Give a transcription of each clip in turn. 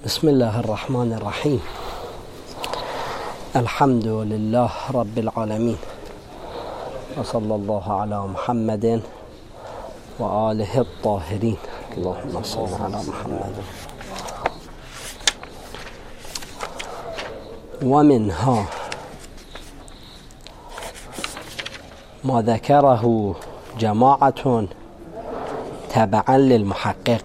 بسم الله الرحمن الرحيم. الحمد لله رب العالمين، وصلى الله على محمد وآله الطاهرين. اللهم صل على محمد. ومنها ما ذكره جماعة تبعا للمحقق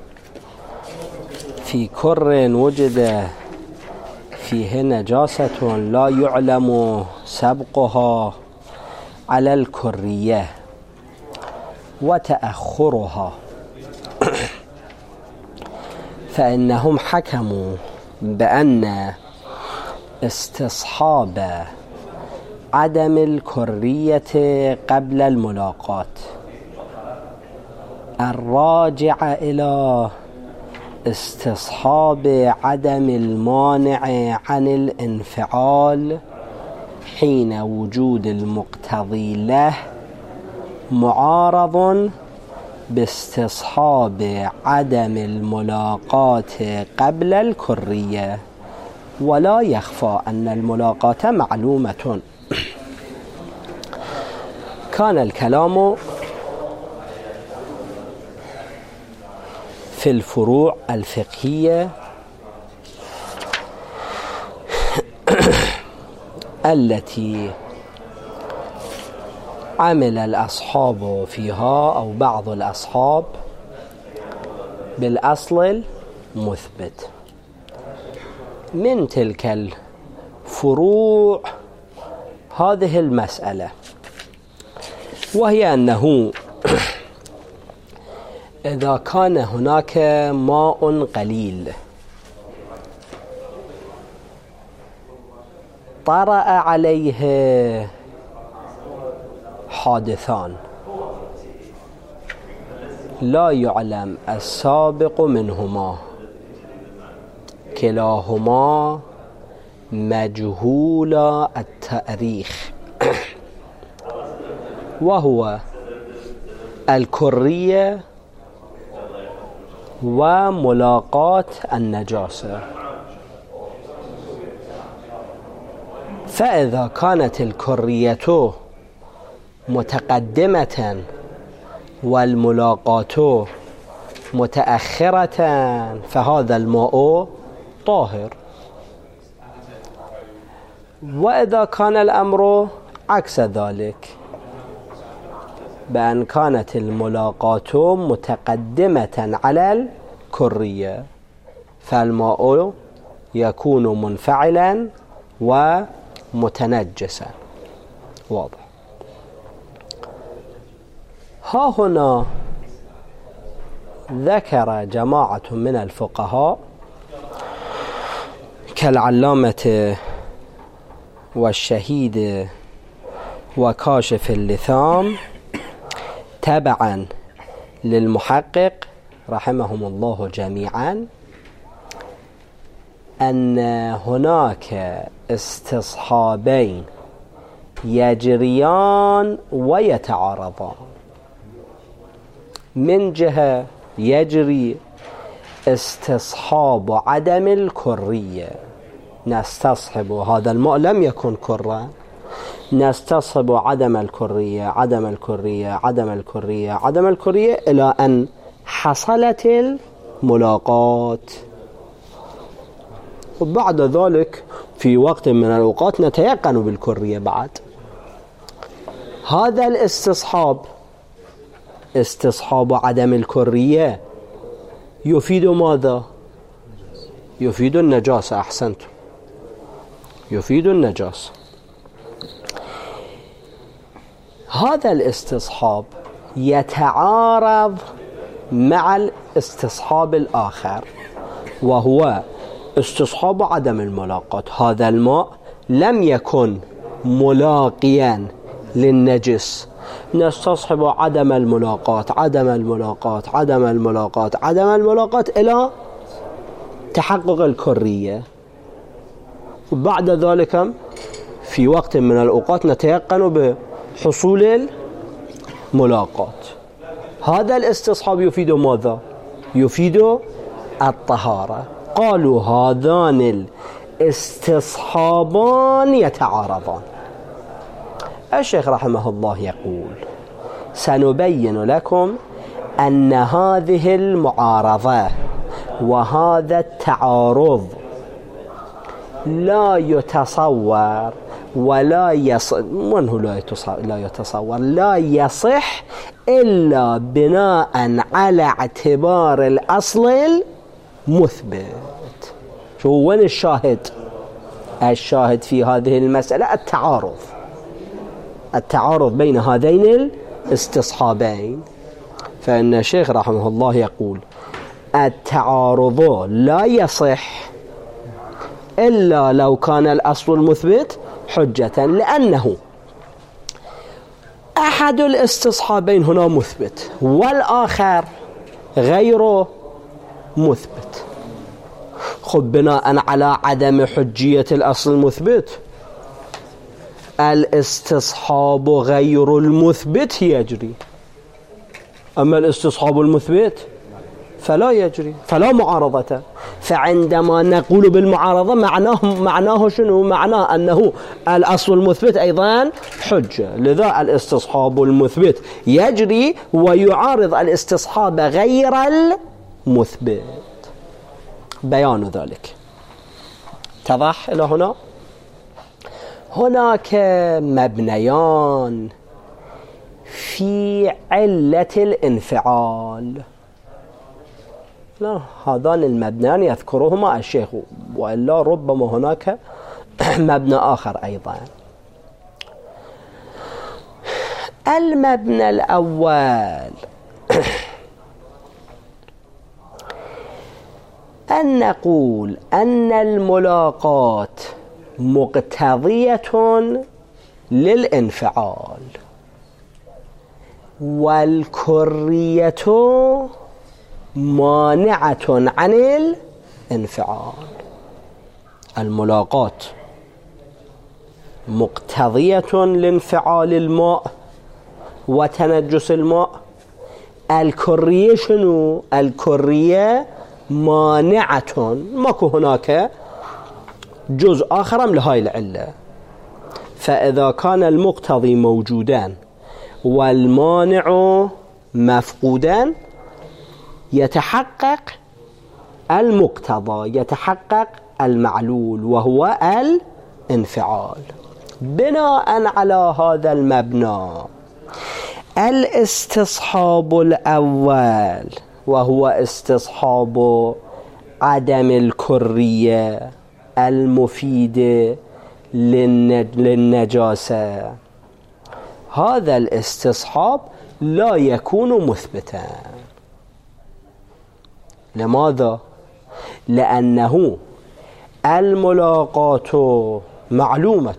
في كر وجد فيه نجاسة لا يعلم سبقها على الكرية وتأخرها، فإنهم حكموا بأن استصحاب عدم الكرية قبل الملاقات الراجع إلى استصحاب عدم المانع عن الانفعال حين وجود المقتضي له معارض باستصحاب عدم الملاقاة قبل الكرية، ولا يخفى أن الملاقاة معلومة. كان الكلام في الفروع الفقهية التي عمل الأصحاب فيها أو بعض الأصحاب بالأصل المثبت. من تلك الفروع هذه المسألة، وهي أنه إذا كان هناك ماء قليل طرأ عليه حادثان لا يعلم السابق منهما، كلاهما مجهول التاريخ، وهو الكرية وملاقاة النجاسة. فإذا كانت الكرية متقدمة والملاقاة متأخرة فهذا الماء طاهر. وإذا كان الأمر عكس ذلك، بأن كانت الملاقاة متقدمة على الكرية، فالماء يكون منفعلا ومتنجسا. واضح؟ ها هنا ذكر جماعة من الفقهاء كالعلامة والشهيد وكاشف اللثام تبعا للمحقق رحمهم الله جميعا، أن هناك استصحابين يجريان ويتعارضان. من جهة يجري استصحاب عدم الكرية، نستصحب هذا الماء لم يكن كرا، نستصحب عدم الكرية عدم الكرية عدم الكرية عدم الكرية إلى أن حصلت الملاقات، وبعد ذلك في وقت من الأوقات نتيقن بالكرية. بعد هذا الاستصحاب، استصحاب عدم الكرية، يفيد ماذا؟ يفيد النجاسة. أحسنت، يفيد النجاسة. هذا الاستصحاب يتعارض مع الاستصحاب الآخر، وهو استصحاب عدم الملاقاة. هذا الماء لم يكن ملاقيا للنجس، نستصحب عدم الملاقاة عدم الملاقاة عدم الملاقاة عدم الملاقاة إلى تحقق الكرية، وبعد ذلك في وقت من الأوقات نتيقن بحصول الملاقاة. هذا الاستصحاب يفيد ماذا؟ يفيد الطهارة. قالوا هذان الاستصحابان يتعارضان. الشيخ رحمه الله يقول: سنبين لكم أن هذه المعارضة وهذا التعارض لا يتصور ولا لا يصح إلا بناء على اعتبار الأصل المثبت. شو وين الشاهد؟ الشاهد في هذه المسألة التعارض بين هذين الاستصحابين. فإن الشيخ رحمه الله يقول: التعارض لا يصح إلا لو كان الأصل المثبت حجة، لأنه أحد الاستصحابين هنا مثبت والآخر غير مثبت. خب بناء على عدم حجية الأصل المثبت الاستصحاب غير المثبت يجري، أما الاستصحاب المثبت فلا يجري، فلا معارضة. فعندما نقول بالمعارضة معناه شنو؟ معناه أنه الأصل المثبت أيضا حجة، لذا الاستصحاب المثبت يجري ويعارض الاستصحاب غير المثبت. بيان ذلك اتضح إلى هنا؟ هناك مبنيان في علة الانفعال. لا، هذان المبنيان يذكرهما الشيخ، وإلا ربما هناك مبنى آخر أيضا. المبنى الأول أن نقول أن الملاقات مقتضية للانفعال والكرية مانعة عن الانفعال. الملاقات مقتضية لانفعال الماء وتنجس الماء. الكرية شنو؟ الكرية مانعة، ماكو هناك جزء آخر من هاي العلة. فإذا كان المقتضي موجودان والمانع مفقودان يتحقق المقتضى، يتحقق المعلول وهو الانفعال. بناء على هذا المبنى الاستصحاب الأول وهو استصحاب عدم الكرية المفيدة للنجاسة، هذا الاستصحاب لا يكون مثبتا. لماذا؟ لأنه الملاقات معلومة،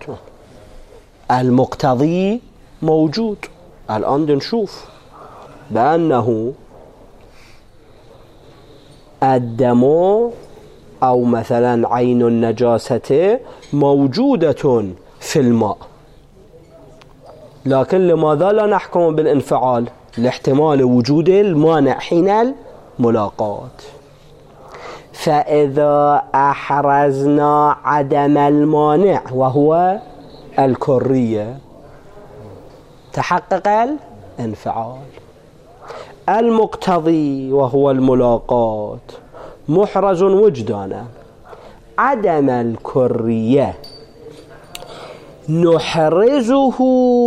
المقتضي موجود. الآن نشوف بأنه الدم أو مثلا عين النجاسة موجودة في الماء، لكن لماذا لا نحكم بالانفعال؟ لاحتمال وجود المانع حين الملاقات. فإذا أحرزنا عدم المانع وهو الكرية تحقق الانفعال. المقتضي وهو الملاقات محرز وجدانا. عدم الكرية نحرزه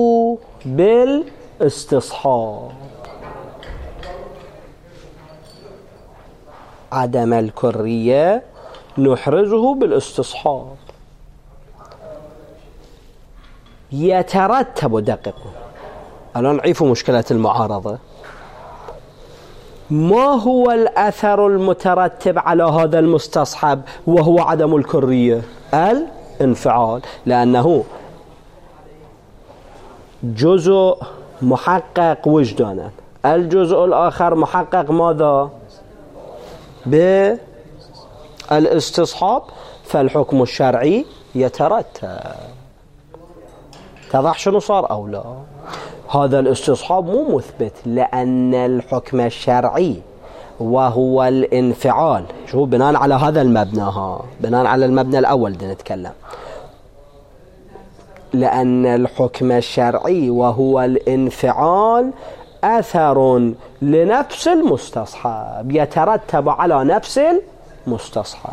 بالاستصحاب. عدم الكرية نحرزه بالاستصحاب. يترتب دقيقه. الآن نعرف مشكلة المعارضة. ما هو الأثر المترتب على هذا المستصحب وهو عدم الكرية؟ الانفعال، لأنه جزء محقق وجدانا، الجزء الآخر محقق ماذا؟ بالاستصحاب، فالحكم الشرعي يترتب. تضح شنو صار أو لا؟ هذا الاستصحاب مو مثبت، لأن الحكم الشرعي وهو الانفعال. شو بناء على هذا المبنى، بناء على المبنى الأول بدنا نتكلم، لأن الحكم الشرعي وهو الانفعال أثر لنفس المستصحب، يترتب على نفس المستصحب.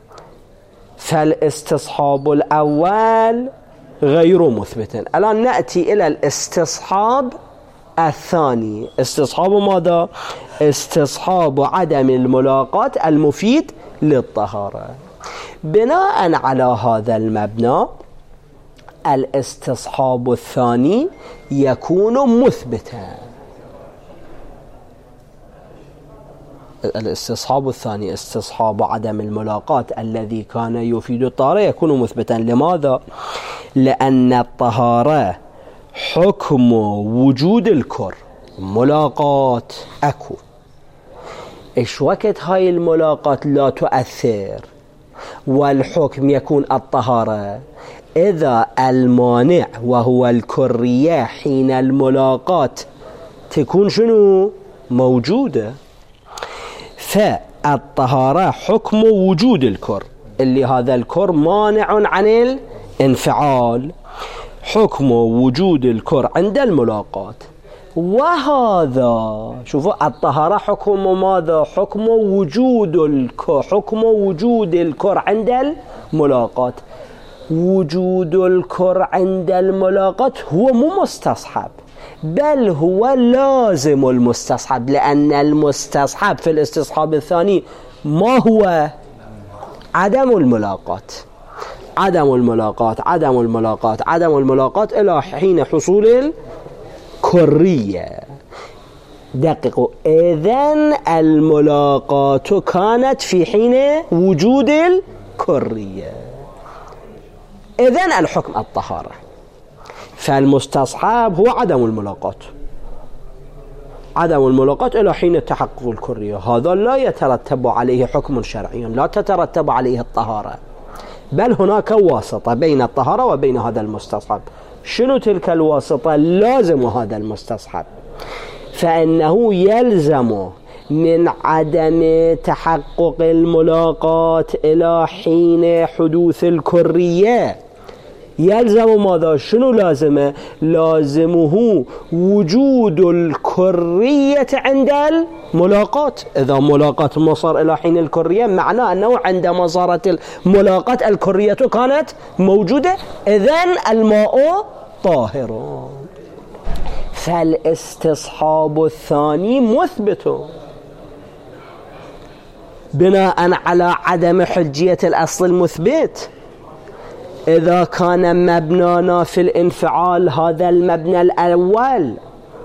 فالاستصحاب الأول غير مثبت. الآن نأتي إلى الاستصحاب الثاني. استصحاب ماذا؟ استصحاب عدم الملاقات المفيد للطهارة. بناء على هذا المبنى الاستصحاب الثاني يكون مثبتا. الاستصحاب الثاني استصحاب عدم الملاقات الذي كان يفيد الطهارة يكون مثبتا. لماذا؟ لأن الطهارة حكم وجود الكر، ملاقات أكو. إيش وقت هاي الملاقات لا تؤثر والحكم يكون الطهارة؟ إذا المانع وهو الكرية حين الملاقات تكون شنو؟ موجودة. فالطهارة حكم وجود الكر، اللي هذا الكر مانع عن الانفعال، حكم وجود الكر عند الملاقات. وهذا شوفوا الطهارة حكم ماذا؟ حكم وجود الكر، حكم وجود الكر عند الملاقات. وجود الكر عند الملاقات هو مو مستصحب، بل هو لازم المستصحب، لأن المستصحب في الاستصحاب الثاني ما هو؟ عدم الملاقات. عدم الملاقات عدم الملاقات عدم الملاقات إلى حين حصول الكرية. دققوا، إذن الملاقات كانت في حين وجود الكرية، إذن الحكم الطهارة. فالمستصحب هو عدم الملاقات، عدم الملاقات إلى حين تحقق الكرية. هذا لا يترتب عليه حكم شرعي، لا تترتب عليه الطهارة، بل هناك واسطة بين الطهارة وبين هذا المستصحب. شنو تلك الواسطة؟ لازم هذا المستصحب، فإنه يلزم من عدم تحقق الملاقات إلى حين حدوث الكرية. يلزم ماذا؟ شنو لازمه؟ لازمه وجود الكرية عند الملاقات. إذا ملاقات ما صار إلى حين الكرية معناه أنه عندما صارت الملاقات الكرية كانت موجودة، إذن الماء طاهر. فالاستصحاب الثاني مثبت بناء على عدم حجية الأصل المثبت. إذا كان مبنانا في الانفعال هذا المبنى الأول،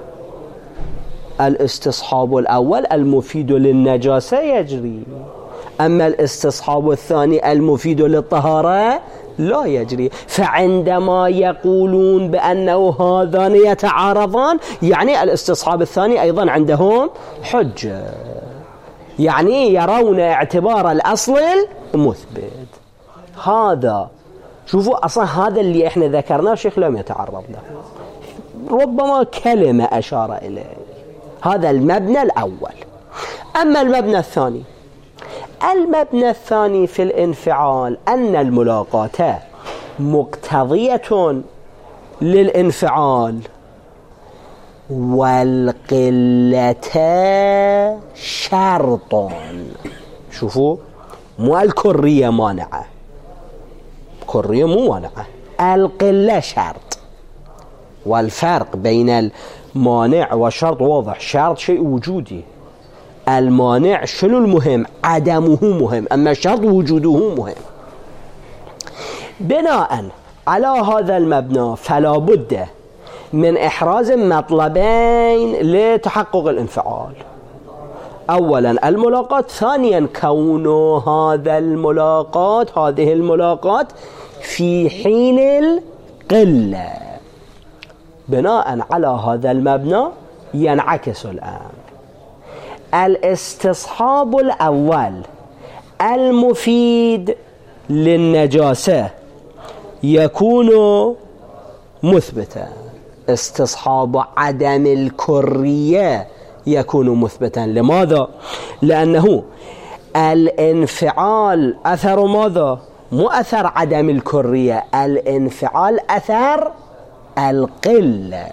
الاستصحاب الأول المفيد للنجاسة يجري، أما الاستصحاب الثاني المفيد للطهارة لا يجري. فعندما يقولون بأنه هذان يتعارضان، يعني الاستصحاب الثاني أيضا عندهم حجة، يعني يرون اعتبار الأصل المثبت. هذا شوفوا أصلا هذا اللي احنا ذكرناه شيخ لم يتعرض له، ربما كلمة أشار إليه. هذا المبنى الأول. أما المبنى الثاني، المبنى الثاني في الانفعال أن الملاقاة مقتضية للانفعال والقلة شرط. شوفوا، مو الكرية مانعة، كرية مو مانعة، القلة شرط. والفرق بين المانع والشرط واضح. شرط شيء وجودي، المانع شنو المهم؟ عدمه مهم، أما الشرط وجوده مهم. بناء على هذا المبنى فلا بد من إحراز مطلبين لتحقق الانفعال. أولا الملاقات، ثانيا كون هذه الملاقات في حين القلة. بناء على هذا المبنى ينعكس الآن الاستصحاب الأول المفيد للنجاسة يكون مثبتا، استصحاب عدم الكرية يكون مثبتا. لماذا؟ لأنه الانفعال أثر ماذا؟ مو أثر عدم الكرية، الانفعال أثر القلة.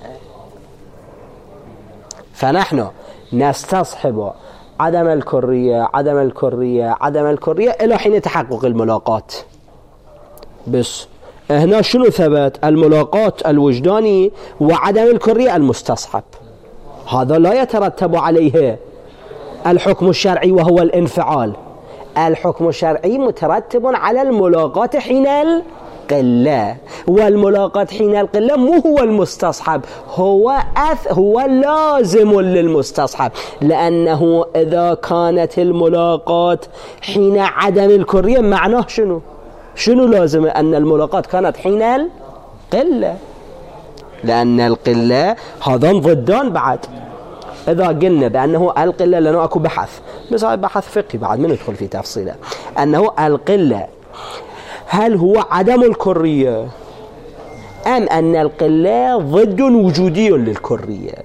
فنحن نستصحب عدم الكرية عدم الكرية عدم الكرية إلى حين تحقق الملاقات. بس هنا شنو ثبت؟ الملاقات الوجداني وعدم الكرية المستصحب. هذا لا يترتب عليه الحكم الشرعي وهو الانفعال. الحكم الشرعي مترتب على الملاقات حين القلة، والملاقات حين القلة مو هو المستصحب، هو لازم للمستصحب، لأنه إذا كانت الملاقات حين عدم الكرية معناه شنو لازم؟ أن الملاقات كانت حين القلة، لأن القلة هذان ضدان. بعد إذا قلنا بأنه القلة، لأنه أكو بحث، بس هذا بحث فقهي بعد ما ندخل في تفصيله، أنه القلة هل هو عدم الكرية أم أن القلة ضد وجودي للكرية؟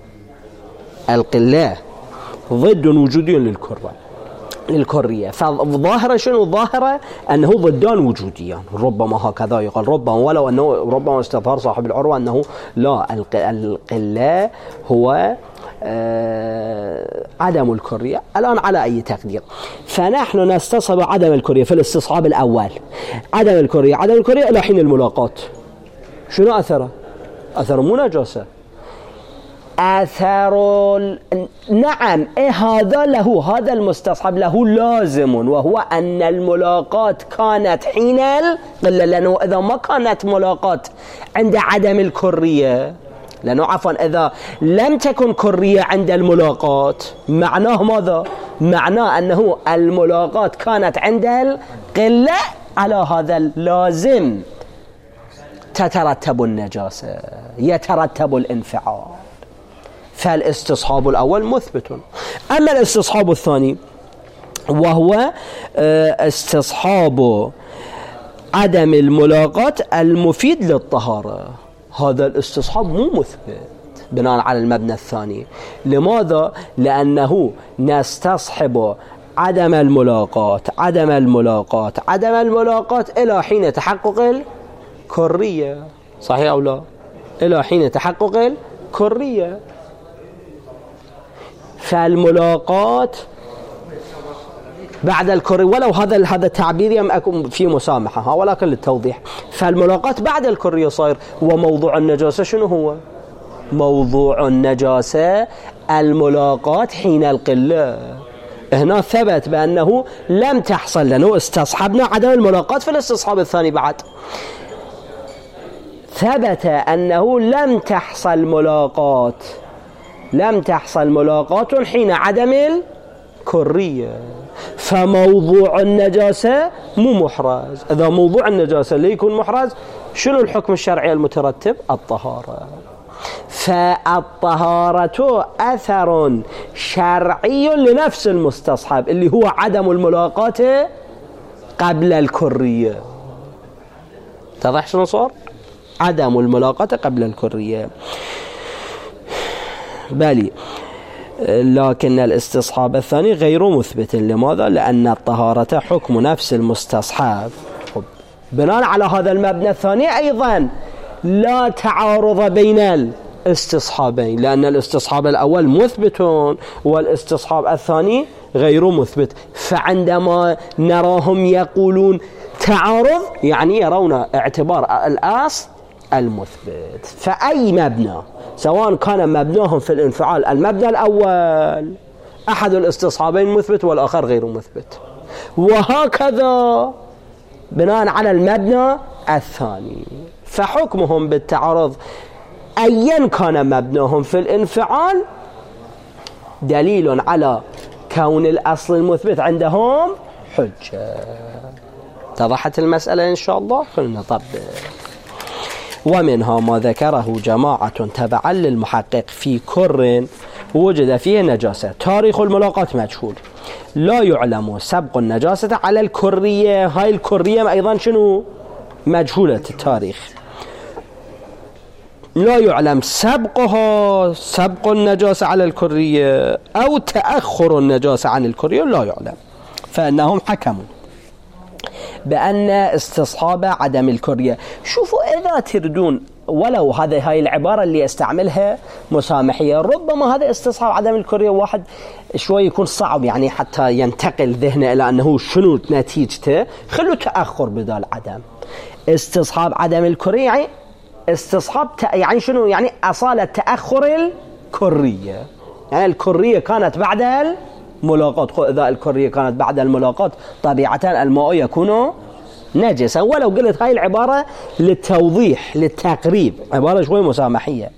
القلة ضد وجودي للكرية. فالظاهرة شنو؟ الظاهرة أنه ضدان وجوديان، ربما هكذا يقال، ربما، ولو أنه ربما استظهر صاحب العروة أنه لا، القلة هو عدم الكرية. الآن على أي تقدير؟ فنحن نستصحب عدم الكرية في الاستصحاب الأول، عدم الكرية إلى حين الملاقات. شنو أثره؟ أثر مو نجاسة، أثر نعم هذا له، هذا المستصحب له لازم، وهو أن الملاقات كانت حين القلة، لأنه إذا ما كانت ملاقات عند عدم الكرية، لأنه عفوا إذا لم تكن كرية عند الملاقات معناه ماذا؟ معناه أنه الملاقات كانت عند القلة، على هذا اللازم تترتب النجاسة، يترتب الانفعال. فالاستصحاب الأول مثبت. أما الاستصحاب الثاني وهو استصحاب عدم الملاقات المفيد للطهارة، هذا الاستصحاب مو مثبت بناء على المبنى الثاني. لماذا؟ لأنه نستصحب عدم الملاقات إلى حين تحقق الكرية، صحيح أو لا؟ إلى حين تحقق الكرية. فالملاقات بعد الكرية، ولو هذا التعبير يكون فيه مسامحة، ولكن للتوضيح، فالملاقات بعد الكرية صاير. وموضوع النجاسة شنو هو؟ موضوع النجاسة الملاقات حين القلة. هنا ثبت بأنه لم تحصل، لأنه استصحبنا عدم الملاقات في الاستصحاب الثاني. بعد ثبت أنه لم تحصل ملاقات حين عدم الكرية. فموضوع النجاسة مو محرز. إذا موضوع النجاسة ليكون محرز، شنو الحكم الشرعي المترتب؟ الطهارة. فالطهارة أثر شرعي لنفس المستصحب اللي هو عدم الملاقاة قبل الكرية. تضح شنو صار؟ عدم الملاقاة قبل الكرية. بالي لكن الاستصحاب الثاني غير مثبت. لماذا؟ لأن الطهارة حكم نفس المستصحب. بناء على هذا المبنى الثاني أيضا لا تعارض بين الاستصحابين، لأن الاستصحاب الأول مثبت والاستصحاب الثاني غير مثبت. فعندما نراهم يقولون تعارض، يعني يرون اعتبار الأصل المثبت. فأي مبنى سواء كان مبناهم في الانفعال المبنى الأول أحد الاستصحابين مثبت والآخر غير مثبت، وهكذا بناء على المبنى الثاني. فحكمهم بالتعارض أيا كان مبناهم في الانفعال دليل على كون الأصل المثبت عندهم حجة. اتضحت المسألة إن شاء الله؟ خلنا نطبق. ومنها ما ذكره جماعة تبعا للمحقق في كر وجد فيه نجاسة، تاريخ الملاقاة مجهول، لا يعلم سبق النجاسة على الكرية. هاي الكرية أيضا شنو؟ مجهولة التاريخ. لا يعلم سبقها، سبق النجاسة على الكرية أو تأخر النجاسة عن الكرية، لا يعلم. فإنهم حكموا بأن استصحاب عدم الكرية. شوفوا إذا تردون ولو هاي العبارة اللي استعملها مسامحية، ربما هذا استصحاب عدم الكرية واحد شوي يكون صعب يعني حتى ينتقل ذهنه إلى أنه شنو نتيجته، خلوا تأخر بدال عدم. استصحاب عدم الكرية يعني استصحاب يعني شنو؟ يعني أصالة تأخر الكرية، يعني الكرية كانت بعد الملاقات. إذا الكرية كانت بعد الملاقات طبيعة الماء يكون نجسا. ولو قلت هاي العبارة للتوضيح للتقريب، عبارة شوي مسامحية،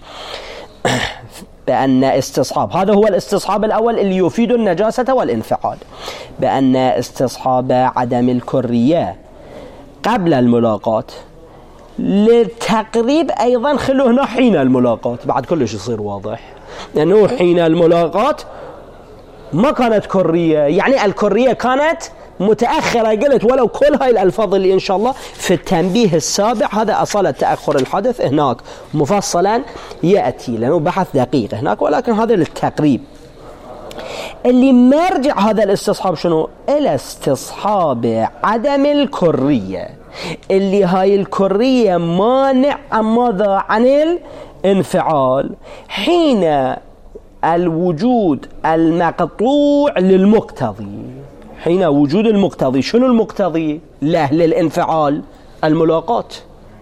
بأن استصحاب، هذا هو الاستصحاب الأول اللي يفيد النجاسة والانفعال، بأن استصحاب عدم الكرية قبل الملاقات للتقريب أيضا خلوا هنا حين الملاقات، بعد كلش يصير واضح، لأنه حين الملاقات ما كانت كرية، يعني الكرية كانت متأخرة. قلت ولو كل هاي الألفاظ اللي إن شاء الله في التنبيه السابع هذا أصالة تأخر الحدث هناك مفصلا يأتي، لأنه بحث دقيق هناك، ولكن هذا للتقريب. اللي مرجع هذا الاستصحاب شنو؟ إلى استصحاب عدم الكرية، اللي هاي الكرية مانع ماذا؟ عن الانفعال حين الوجود المقطوع للمقتضي. حين وجود المقتضي، شنو المقتضي له للانفعال؟ الملاقات.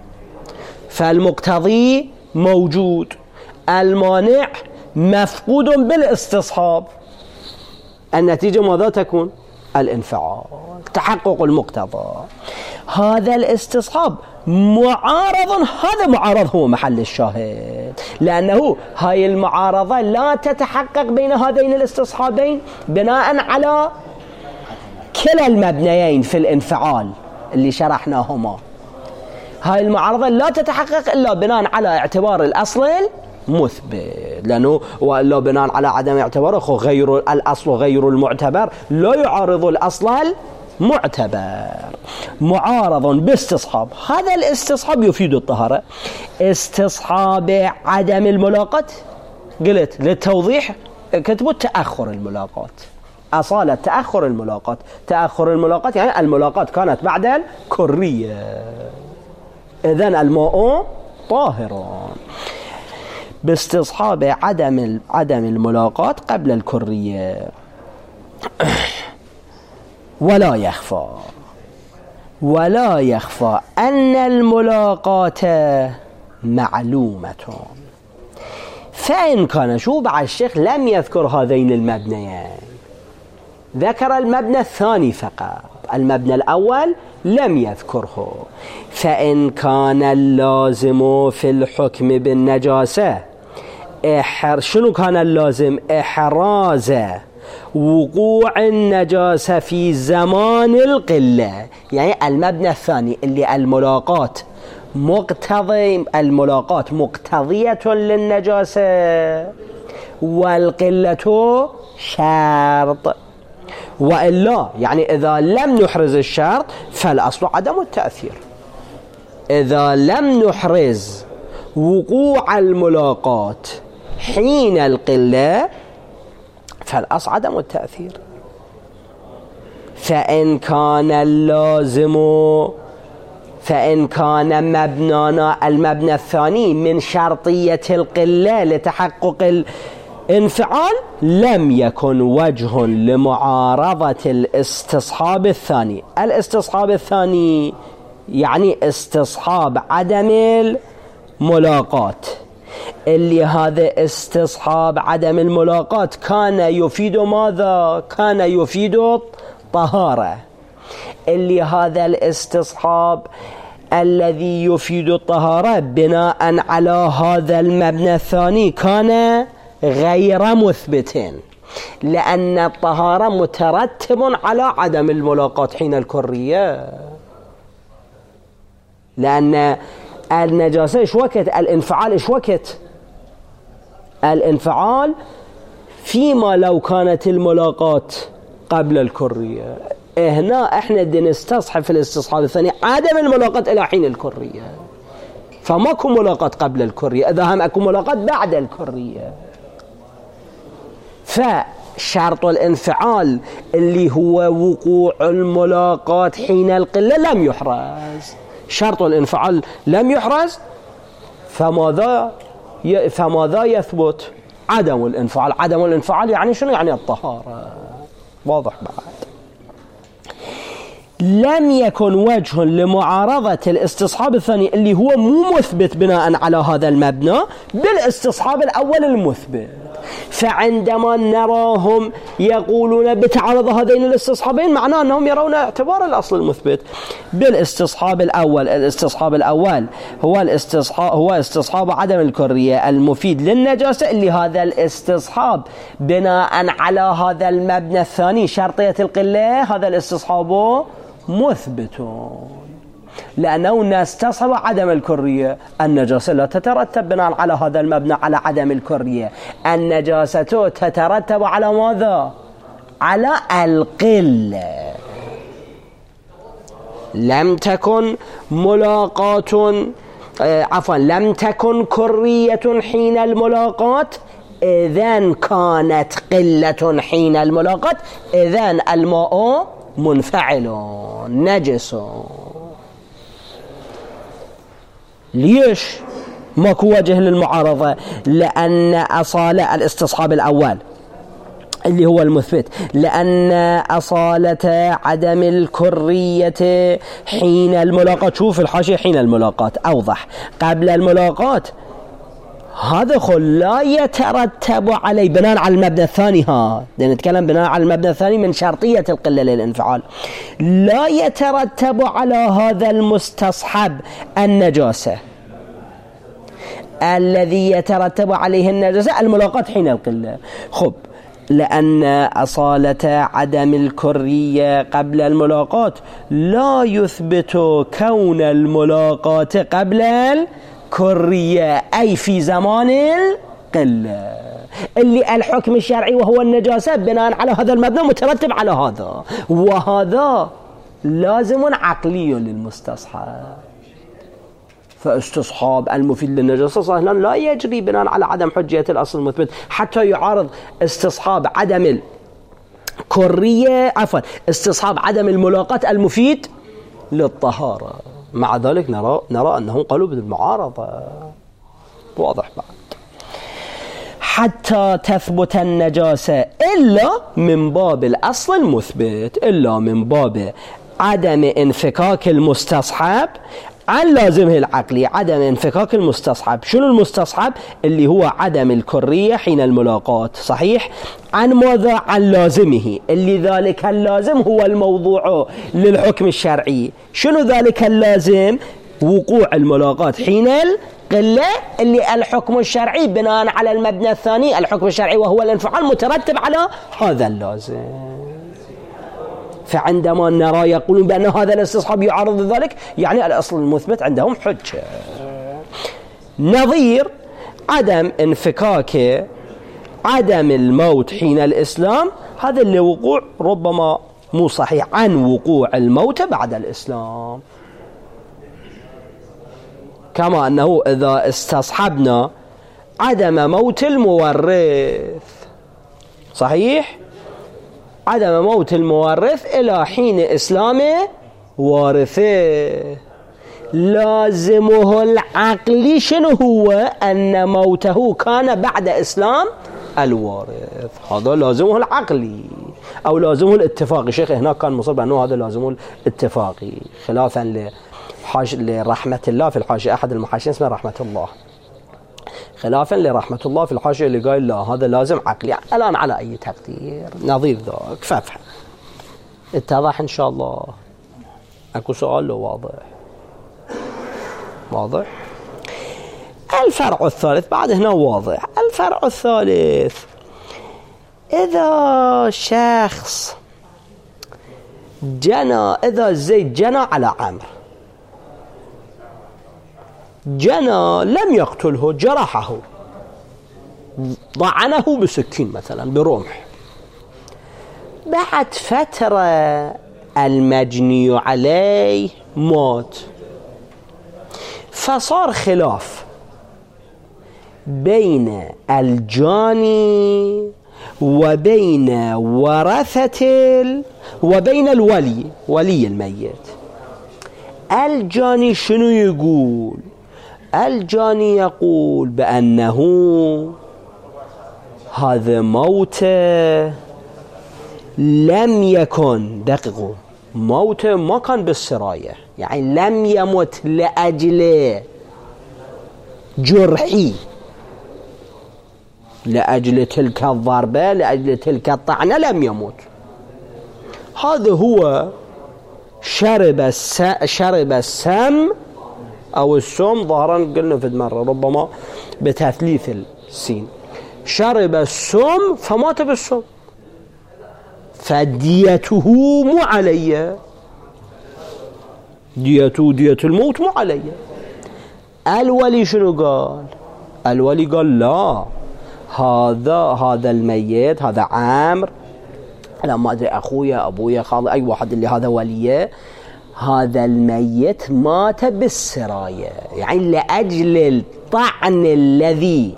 فالمقتضي موجود، المانع مفقود بالاستصحاب، النتيجة ماذا تكون؟ الانفعال، تحقق المقتضى. هذا الاستصحاب معارض، هذا معارض هو محل الشاهد، لأنه هاي المعارضة لا تتحقق بين هذين الاستصحابين بناء على كلا المبنيين في الانفعال اللي شرحناهما. هاي المعارضة لا تتحقق إلا بناء على اعتبار الأصل مثبت، لأنه وإلا بناء على عدم اعتباره غير الأصل غير المعتبر لا يعارض الأصل المعتبر. معارض باستصحاب، هذا الاستصحاب يفيد الطهارة. استصحاب عدم الملاقات قلت للتوضيح كتبوا تأخر الملاقات، أصالة تأخر الملاقات. تأخر الملاقات يعني الملاقات كانت بعد الكرية، إذن الماء طاهر. باستصحاب عدم الملاقات قبل الكرية. ولا يخفى أن الملاقات معلومة. فإن كان، شو بعد الشيخ لم يذكر هذين المبنيين، ذكر المبنى الثاني فقط، المبنى الأول لم يذكره. فإن كان اللازم في الحكم بالنجاسة، شنو كان اللازم؟ إحراز وقوع النجاسة في زمان القلة. يعني المبنى الثاني اللي الملاقات مقتضية للنجاسة والقلة شرط، وإلا يعني إذا لم نحرز الشرط فالأصل عدم التأثير. إذا لم نحرز وقوع الملاقات حين القلة فالأصل عدم التأثير. فإن كان مبنانا المبنى الثاني من شرطية القلة لتحقق الانفعال، لم يكن وجه لمعارضة الاستصحاب الثاني. الاستصحاب الثاني يعني استصحاب عدم الملاقات، اللي هذا استصحاب عدم الملاقات كان يفيد ماذا؟ كان يفيد الطهارة. اللي هذا الاستصحاب الذي يفيد الطهارة بناء على هذا المبنى الثاني كان غير مثبت، لأن الطهارة مترتب على عدم الملاقات حين الكرية، لأن النجاسة إيش وقت؟ الانفعال إيش وقت؟ الانفعال فيما لو كانت الملاقات قبل الكرية. هنا احنا بدنا نستصحب في الاستصحاب الثاني عدم الملاقات إلى حين الكرية، فماكو ملاقات قبل الكرية، إذا هم أكو ملاقات بعد الكرية. فشرط الانفعال اللي هو وقوع الملاقات حين القلة لم يحرز، شرط الانفعال لم يحرز، فماذا يثبت؟ عدم الانفعال. عدم الانفعال يعني شنو؟ يعني الطهارة. واضح بعد. لم يكن وجه لمعارضة الاستصحاب الثاني اللي هو مو مثبت بناء على هذا المبنى بالاستصحاب الأول المثبت. فعندما نراهم يقولون بتعارض هذين الاستصحابين معناه أنهم يرون اعتبار الأصل المثبت بالاستصحاب الأول. الاستصحاب الأول هو استصحاب عدم الكرية المفيد للنجاسة، اللي هذا الاستصحاب بناء على هذا المبنى الثاني شرطية القلة، هذا الاستصحاب مثبتون، لأنه نستصحب عدم الكرية. النجاسة لا تترتب بناء على هذا المبنى على عدم الكرية، النجاسة تترتب على ماذا؟ على القلة. لم تكن ملاقات لم تكن كرية حين الملاقات، إذن كانت قلة حين الملاقات، إذن الماء منفعل نجس. ليش ماكو وجه للمعارضة؟ لأن أصالة الاستصحاب الأول اللي هو المثبت، لأن أصالة عدم الكرية حين الملاقات، شوف الحاشية، حين الملاقات أوضح، قبل الملاقات هذا لا يترتب عليه بناء على المبنى الثاني. نتكلم بناء على المبنى الثاني من شرطية القلة للانفعال، لا يترتب على هذا المستصحب النجاسة. الذي يترتب عليه النجاسة الملاقات حين القلة. خب، لأن أصالة عدم الكرية قبل الملاقات لا يثبت كون الملاقات قبل الكرية، أي في زمان القلة، اللي الحكم الشرعي وهو النجاسة بناء على هذا المبنى مترتب على هذا، وهذا لازم عقلي للمستصحب. فاستصحاب المفيد للنجاسة صحيحا لا يجري بناء على عدم حجية الأصل المثبت حتى يعارض استصحاب عدم الكرية، استصحاب عدم الملاقات المفيد للطهارة. مع ذلك نرى أنهم قالوا بالمعارضة. واضح بعد. حتى تثبت النجاسة إلا من باب الأصل المثبت، إلا من باب عدم انفكاك المستصحب عن لازمه العقلي. عدم انفكاك المستصحب، شنو المستصحب؟ اللي هو عدم الكرية حين الملاقات، صحيح؟ عن ماذا؟ عن لازمه، اللي ذلك اللازم هو الموضوع للحكم الشرعي. شنو ذلك اللازم؟ وقوع الملاقات حين القلة، اللي الحكم الشرعي بناء على المبنى الثاني الحكم الشرعي وهو الانفعال مترتب على هذا اللازم. فعندما نرى يقولون بأن هذا الاستصحاب يعارض ذلك، يعني الأصل المثبت عندهم حجة. نظير عدم انفكاك عدم الموت حين الإسلام، هذا اللي وقوع ربما مو صحيح، عن وقوع الموت بعد الإسلام. كما أنه إذا استصحبنا عدم موت المورث، صحيح؟ عدم موت المورث إلى حين إسلام وارثه، لازمه العقلي شنو هو؟ أن موته كان بعد إسلام الوارث. هذا لازمه العقلي أو لازمه الاتفاقي. شيخ هناك كان مصر بأنه هذا لازمه الاتفاقي، خلافا لرحمة الله في الحاشية، أحد المحاشين اسمه رحمة الله، خلافا لرحمة الله في الحاشية اللي قال لا هذا لازم عقلي. الآن على أي تقدير نظير ذاك فافهم. اتضح إن شاء الله؟ أكو سؤال لو واضح؟ واضح؟ الفرع الثالث بعد هنا واضح. الفرع الثالث، إذا شخص إذا زيد جنى على عمرو، جنى لم يقتله، جرحه، ضعنه بسكين مثلا برمح، بعد فترة المجني عليه مات، فصار خلاف بين الجاني وبين وبين الولي، ولي الميت. الجاني شنو يقول؟ الجاني يقول بأنه هذا موت لم يكن، دقيقوا، موت ما كان بالسراية، يعني لم يمت لأجل جرحي، لأجل تلك الضربة، لأجل تلك الطعنة لم يموت. هذا هو شرب السم أو السم، ظاهرا قلنا في مرة ربما بتثليث السين، شرب السم فمات بالسم، فديته مو علي، دية الموت مو علي. الولي شنو قال؟ الولي قال لا، هذا الميت، هذا عامر، لا ما أدري أخويا أبويا خالي أي واحد اللي هذا وليه، هذا الميت مات بالسراية، يعني لأجل الطعن الذي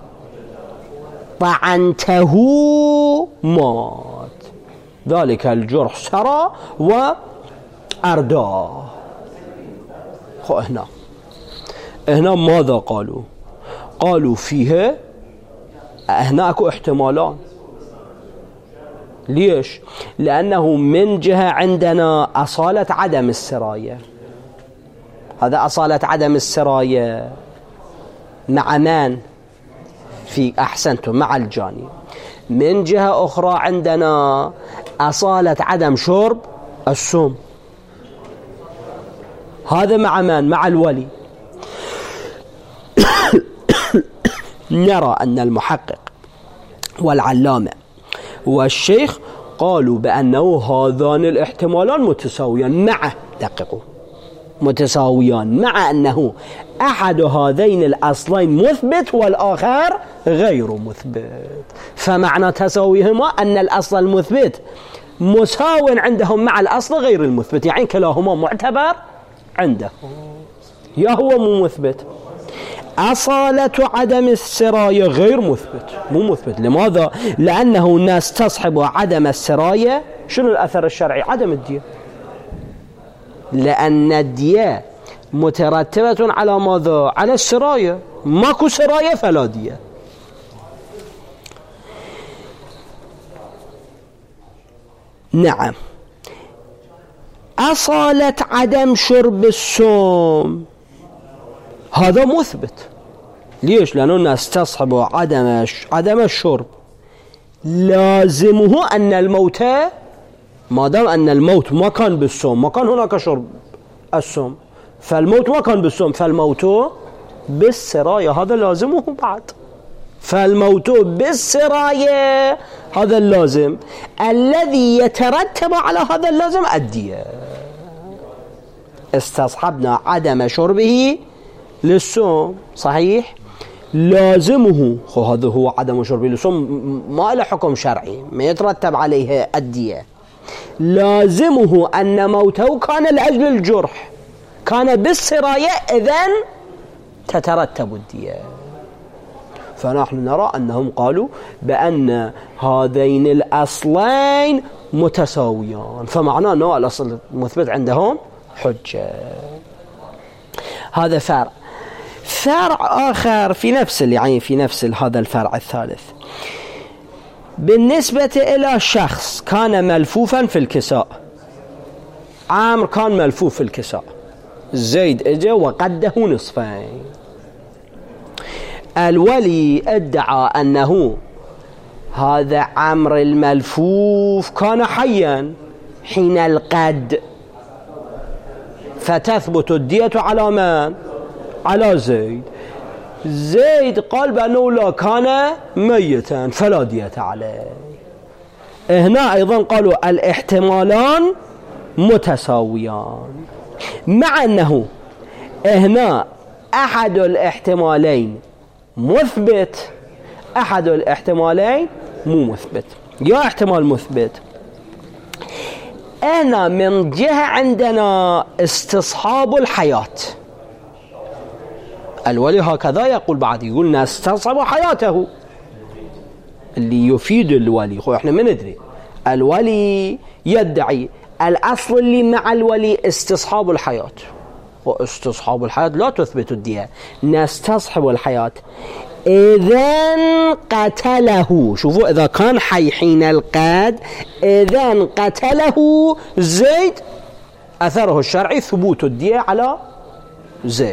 طعنته مات، ذلك الجرح سرى وأرداه. هنا ماذا قالوا؟ قالوا فيها هنا اكو احتمالان. ليش؟ لأنه من جهة عندنا أصالة عدم السراية، هذا أصالة عدم السراية مع من؟ في أحسنتم، مع الجاني. من جهة أخرى عندنا أصالة عدم شرب السم، هذا مع من؟ مع الولي. نرى أن المحقق والعلامة والشيخ قالوا بأنه هذان الاحتمالان متساويان مع، دققوا، متساويان مع أنه أحد هذين الأصلين مثبت والآخر غير مثبت، فمعنى تساويهما أن الأصل المثبت مساو عندهم مع الأصل غير المثبت، يعني كلاهما معتبر عندهم، يا هو مو مثبت. أصالة عدم السراية غير مثبت، مو مثبت. لماذا؟ لأنه نستصحب عدم السراية، شنو الأثر الشرعي؟ عدم الدية، لأن الدية مترتبة على ماذا؟ على السراية، ماكو سراية فلا دية. نعم. أصالة عدم شرب السم هذا مثبت. ليش؟ لأنه نستصحب عدم الشرب، لازمه أن الموت، ما دام أن الموت ما كان بالسم، ما كان هناك شرب السم، فالموت ما كان بالسم، فالموت بالسراية، هذا لازمه بعد. فالموت بالسراية هذا اللازم، الذي يترتب على هذا اللازم الدية. استصحبنا عدم شربه للسم، صحيح، لازمه، هذا هو عدم شربه للسم، ما له حكم شرعي، ما يترتب عليه الدية. لازمه أن موته كان لأجل الجرح، كان بالسراية، إذن تترتب الدية. فنحن نرى أنهم قالوا بأن هذين الأصلين متساويان، فمعناه أنه الأصل المثبت عندهم حجة. هذا فرع آخر في نفس هذا الفرع الثالث. بالنسبة إلى شخص كان ملفوفا في الكساء، عامر كان ملفوف في الكساء، زيد اجى وقده نصفين، الولي ادعى أنه هذا عمرو الملفوف كان حيا حين القد، فتثبت الدية على من؟ على زيد قال بأنه لا، كان ميتا فلا دية عليه. هنا أيضا قالوا الاحتمالان متساويان، مع أنه هنا أحد الاحتمالين مثبت، أحد الاحتمالين مو مثبت. يا احتمال مثبت، هنا من جهة عندنا استصحاب الحياة، الولي هكذا يقول بعد، يقول نستصعب حياته، اللي يفيد الولي. خو احنا ما ندري، الولي يدعي الأصل اللي مع الولي استصحاب الحياة، واستصحاب الحياة لا تثبت الدية. نستصحب الحياة إذا قتله، شوفوا إذا كان حي حين القتل، إذا قتله زيد أثره الشرعي ثبوت الدية على زيد.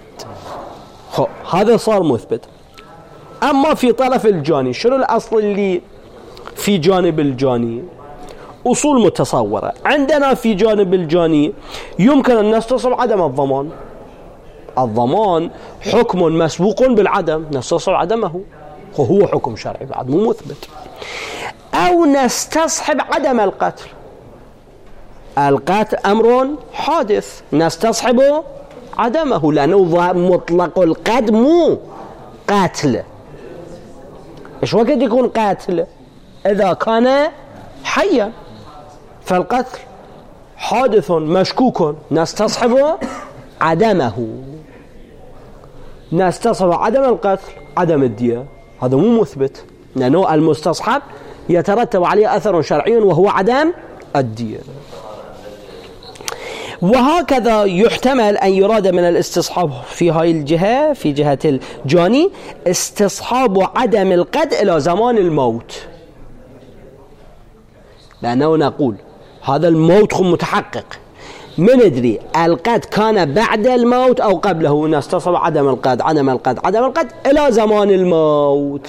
هذا صار مثبت. أما في طرف الجاني، شنو الأصل اللي في جانب الجاني؟ أصول متصورة عندنا. في جانب الجاني يمكن أن نستصحب عدم الضمان. الضمان حكم مسبوق بالعدم، نستصحب عدمه، وهو حكم شرعي بعد مو مثبت. أو نستصحب عدم القتل. القتل أمر حادث، نستصحب عدمه، لأنه مطلق القتل مو قتل. إيش وقت يكون قتل؟ إذا كان حيا، فالقتل حادث مشكوك، نستصحب عدمه. نستصحب عدم القتل عدم الدية، هذا مو مثبت، لأنه المستصحب يترتب عليه أثر شرعي وهو عدم الدية. وهكذا يحتمل أن يراد من الاستصحاب في هاي الجهة، في جهة الجاني، استصحاب عدم القتل إلى زمان الموت، لأنه نقول هذا الموت متحقق، من ندري القتل كان بعد الموت أو قبله، نستصحب عدم القتل عدم القتل عدم القتل إلى زمان الموت.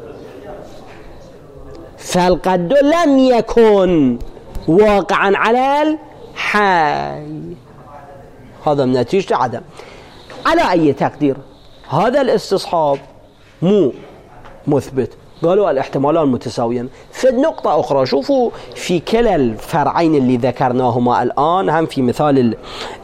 فالقتل لم يكن واقعا على الحي، هذا من نتيجة عدم. على أي تقدير هذا الاستصحاب مو مثبت، قالوا الاحتمالان متساويين. في نقطة أخرى، شوفوا في كلا الفرعين اللي ذكرناهما الآن، هم في مثال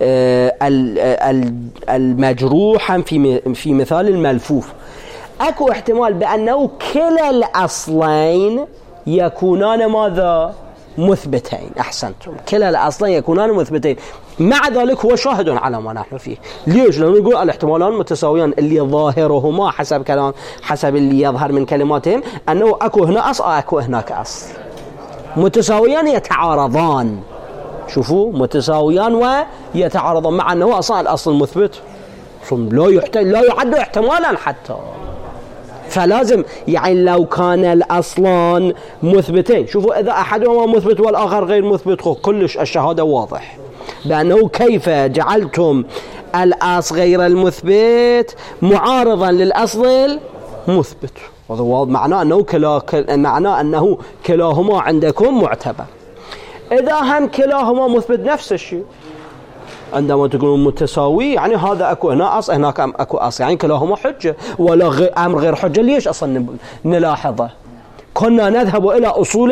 المجروح، هم في مثال الملفوف، أكو احتمال بأنه كلا الأصلين يكونان ماذا؟ مثبتين. أحسنتم، كلا الأصلين يكونان مثبتين، مع ذلك هو شاهد على ما نحن فيه. ليش؟ لأنه يقول الاحتمالان متساويان، اللي ظاهرهما حسب اللي يظهر من كلماتهم أنه أكو هنا أصل أكو هناك أصل، متساويان يتعارضان. شوفوا، متساويان ويتعارضان، مع أنه أصلا الأصل مثبت لا يعد احتمالا حتى. فلازم يعني لو كان الأصلان مثبتين، شوفوا إذا أحدهما مثبت والآخر غير مثبت، كلش الشهادة واضح بأنه كيف جعلتم الأصل غير المثبت معارضا للأصل المثبت. هذا معناه أنه كلاهما عندكم معتبر. إذا هم كلاهما مثبت نفس الشيء، عندما تقولون متساوي يعني هذا أكو هنا أصل هناك أكو أصل، يعني كلاهما حجة ولا أمر غير حجة. ليش أصلا نلاحظه؟ كنا نذهب إلى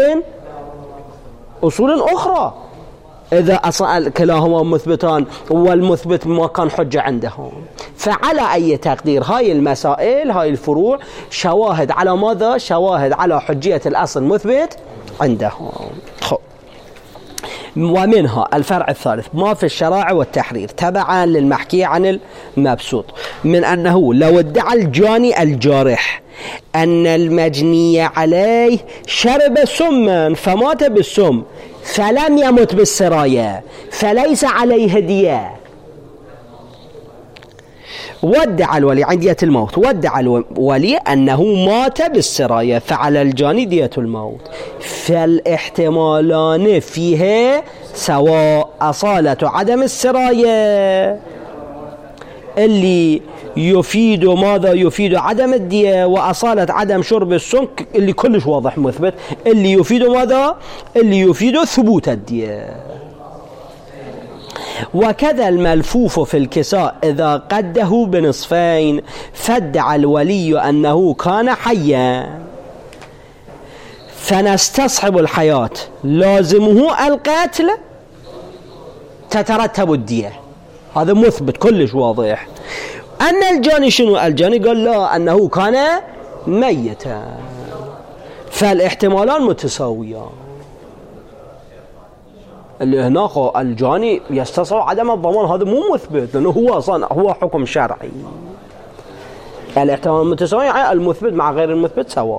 أصول أخرى إذا أصلا كلاهما مثبتان والمثبت ما كان حجة عندهم. فعلى أي تقدير هاي المسائل، هاي الفروع شواهد على ماذا؟ شواهد على حجية الأصل المثبت عندهم. ومنها الفرع الثالث ما في الشرائع والتحرير تبعا للمحكي عن المبسوط، من أنه لو ادعى الجاني الجارح أن المجني عليه شرب سما فمات بالسم فلم يمت بالسراية فليس عليه دية، وادعى الولي عند دية الموت، وادعى الولي أنه مات بالسراية فعلى الجاني دية الموت، فالاحتمالان فيه سواء أصالة عدم السراية اللي يفيد ماذا؟ يفيد عدم الدية، وأصالة عدم شرب السم اللي كلش واضح مثبت، اللي يفيد ماذا؟ اللي يفيد ثبوت الدية. وكذا الملفوف في الكساء إذا قده بنصفين فادعى الولي أنه كان حيا فنستصحب الحياة لازمه القتل تترتب الدية، هذا مثبت كلش واضح. أن الجاني شنو؟ الجاني قال لا، أنه كان ميتا، فالاحتمالان متساويان. اللي هناك الجاني يستصحب عدم الضمان، هذا مو مثبت لأنه هو أصلا هو حكم شرعي. الاحتمال المتساوي يعني المثبت مع غير المثبت سواء.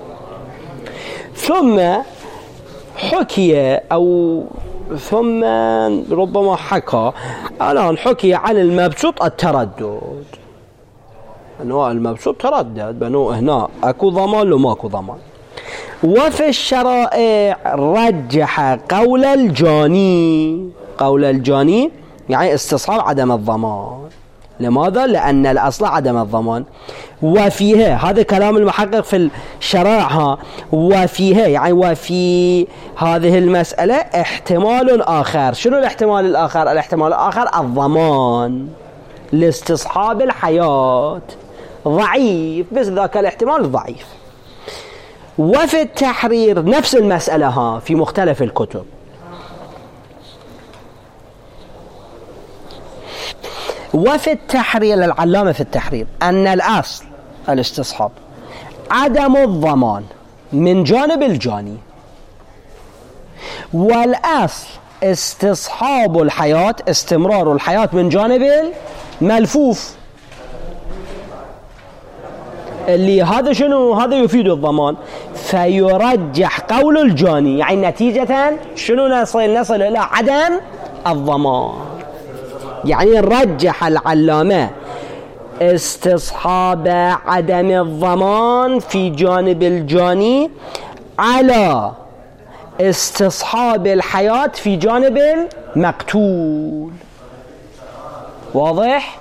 ثم حكي أو ثم ربما حكى الآن حكي عن المبسوط التردد، أنه المبسوط تردد بأنه هنا أكو ضمان لو ماكو ضمان. وفي الشرائع رجح قول الجاني، قول الجاني يعني استصحاب عدم الضمان. لماذا؟ لأن الأصل عدم الضمان. وفيها هذا كلام المحقق في الشرائع، وفيها يعني وفي هذه المسألة احتمال آخر. شنو الاحتمال الآخر؟ الاحتمال الآخر الضمان لاستصحاب الحياة، ضعيف بس ذاك الاحتمال ضعيف. وفي التحرير نفس المسألة ها في مختلف الكتب. وفي التحرير للعلامة في التحرير أن الأصل الاستصحاب عدم الضمان من جانب الجاني، والأصل استصحاب الحياة استمرار الحياة من جانب الملفوف. اللي هذا شنو؟ هذا يفيد الضمان. فيرجح قول الجاني يعني نتيجة شنو نصل إلى عدم الضمان. يعني رجح العلامة استصحاب عدم الضمان في جانب الجاني على استصحاب الحياة في جانب المقتول. واضح؟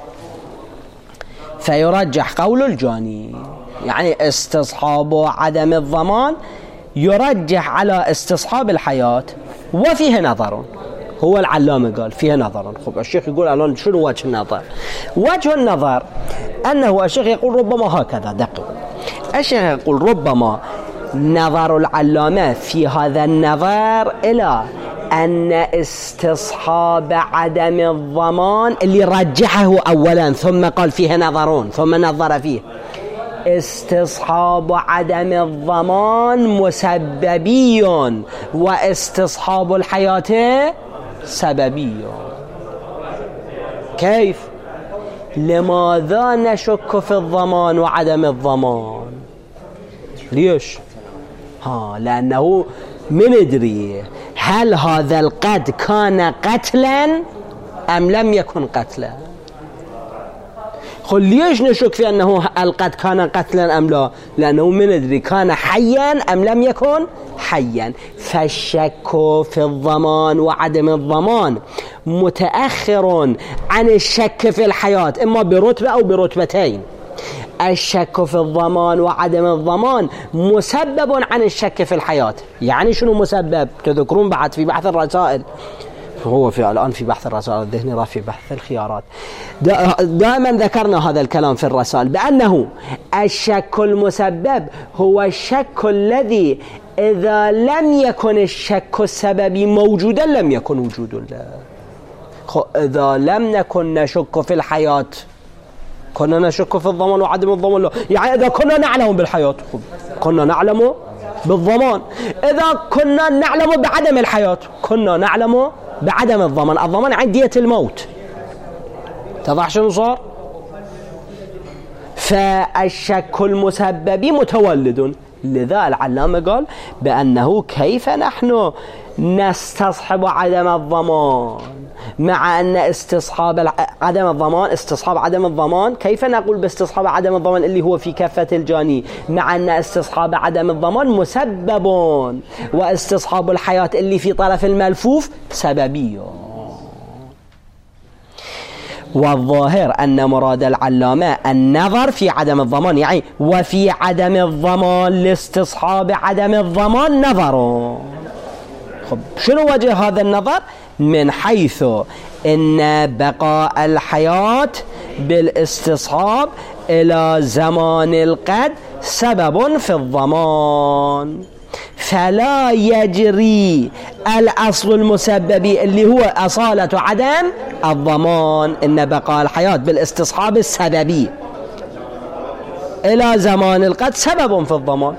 فيرجح قول الجاني يعني استصحاب عدم الضمان يرجح على استصحاب الحياة. وفيه نظر، هو العلامة قال فيها نظر. خب الشيخ يقول الآن شنو وجه النظر؟ وجه النظر أنه الشيخ يقول ربما هكذا. دقيق، الشيخ يقول ربما نظر العلامة في هذا النظر إلى أن استصحاب عدم الضمان اللي رجحه أولا ثم قال فيها نظرون ثم نظر فيه، استصحاب عدم الضمان مسببي واستصحاب الحياة سببي. كيف؟ لماذا نشك في الضمان وعدم الضمان؟ ليش؟ لأنه من ندري هل هذا القتل كان قتلا أم لم يكن قتلا. قل ليش نشك في أنه القتل كان قتلا أم لا؟ لأنه من ندري كان حيا أم لم يكن حيا. فالشك في الضمان وعدم الضمان متأخر عن الشك في الحياة إما برتبة أو برتبتين. الشك في الضمان وعدم الضمان مسبب عن الشك في الحياة. يعني شنو مسبب؟ تذكرون بعد في بحث الرسائل، هو في الآن في بحث الرسائل الذهني راح في بحث الخيارات، دائما ذكرنا هذا الكلام في الرسائل بأنه الشك المسبب هو الشك الذي إذا لم يكن الشك السببي موجودا لم يكن وجود له. إذا لم نكن نشك في الحياة كنا نشك في الضمان وعدم الضمان له. يعني إذا كنا نعلم بالحياة كنا نعلم بالضمان، إذا كنا نعلم بعدم الحياة كنا نعلم بعدم الضمان. الضمان عندية الموت. تضح شنو صار؟ فالشك المسبب متولد. لذا العلامة قال بأنه كيف نحن نستصحب عدم الضمان مع أن استصحاب عدم الضمان استصحاب عدم الضمان، كيف نقول باستصحاب عدم الضمان اللي هو في كفة الجاني مع أن استصحاب عدم الضمان مسبب واستصحاب الحياة اللي في طرف الملفوف سببي. والظاهر أن مراد العلامة النظر في عدم الضمان، يعني وفي عدم الضمان لاستصحاب عدم الضمان نظر. خب شنو وجه هذا النظر؟ من حيث إن بقاء الحياة بالاستصحاب إلى زمان القد سبب في الضمان، فلا يجري الأصل المسببي اللي هو أصالة عدم الضمان إن بقاء الحياة بالاستصحاب السببي إلى زمان القد سبب في الضمان.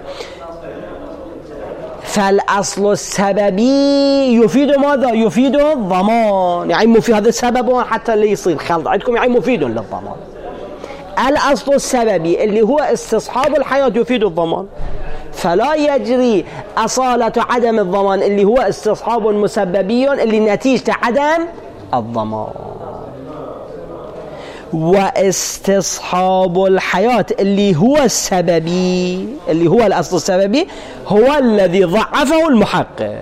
فالأصل السببي يفيد ماذا؟ يفيد الضمان، يعني مفيد هذا السبب حتى اللي يصير خلط عندكم يعني مفيد للضمان. الأصل السببي اللي هو استصحاب الحياة يفيد الضمان، فلا يجري أصالة عدم الضمان اللي هو استصحاب مسببي اللي نتيجة عدم الضمان. واستصحاب الحياة اللي هو السببي اللي هو الأصل السببي هو الذي ضعفه المحقق،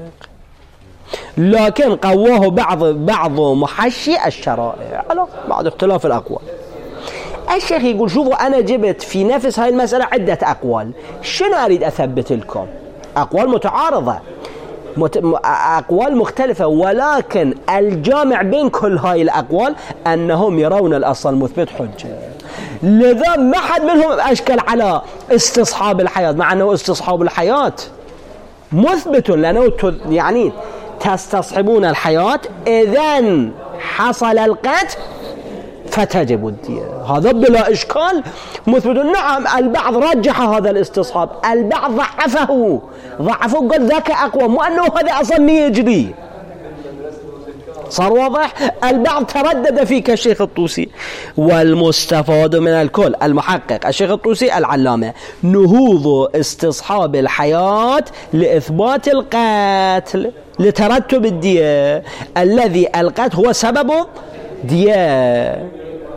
لكن قواه بعض محشي الشرائع على بعض اختلاف الأقوال. الشيخ يقول شوفوا أنا جبت في نفس هاي المسألة عدة أقوال، شنو أريد أثبت لكم؟ أقوال متعارضة، أقوال مختلفة، ولكن الجامع بين كل هاي الأقوال أنهم يرون الأصل المثبت حجة. لذا ما حد منهم أشكل على استصحاب الحياة، مع أنه استصحاب الحياة مثبت، لأنه يعني تستصحبون الحياة إذن حصل القتل فتجب الدية، هذا بلا إشكال مثبت. نعم البعض رجح هذا الاستصحاب، البعض ضعفه قال ذاك أقوى، مو أنه هذا أصلا ما يجري. صار واضح؟ البعض تردد فيه كالشيخ الطوسي. والمستفاد من الكل المحقق الشيخ الطوسي العلامة نهوض استصحاب الحياة لإثبات القتل لترتب الدية الذي القتل هو سبب دية،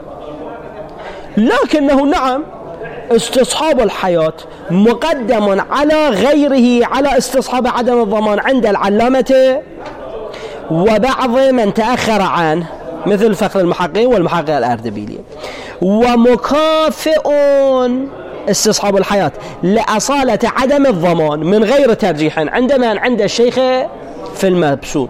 لكنه نعم استصحاب الحياة مقدم على غيره على استصحاب عدم الضمان عند العلامة وبعض من تأخر عنه مثل فخر المحققين والمحقق الأردبيلي، ومكافئ استصحاب الحياة لأصالة عدم الضمان من غير ترجيح عند الشيخ في المبسوط.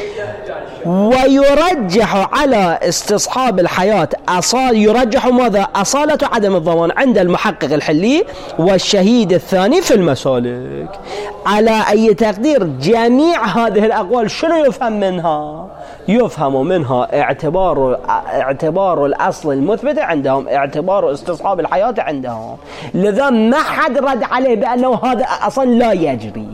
ويرجح على استصحاب الحياة يرجح ماذا؟ أصالة عدم الضمان عند المحقق الحلي والشهيد الثاني في المسالك. على أي تقدير جميع هذه الأقوال شنو يفهم منها؟ يفهم منها اعتبار الأصل المثبت عندهم، اعتبار استصحاب الحياة عندهم، لذا ما حد رد عليه بأنه هذا أصلا لا يجري.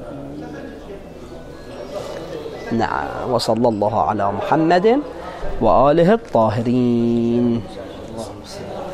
نعم. وصلى الله على محمد وآله الطاهرين.